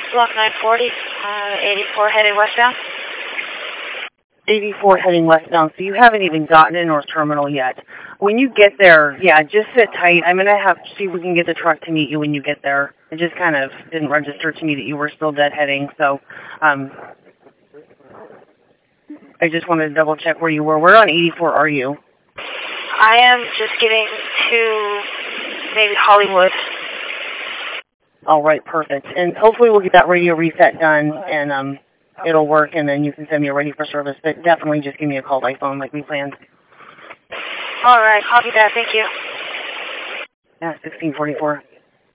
Block 940, 84 heading westbound. 84 heading westbound, so you haven't even gotten in North Terminal yet. When you get there, yeah, just sit tight. I'm going to have to see if we can get the truck to meet you when you get there. It just kind of didn't register to me that you were still deadheading, so I just wanted to double check where you were. Where on 84 are you? I am just getting to maybe Hollywood. All right, perfect. And hopefully we'll get that radio reset done, and it'll work, and then you can send me a ready for service. But definitely just give me a call by phone like we planned. All right, copy that. Thank you. Yeah, 1644.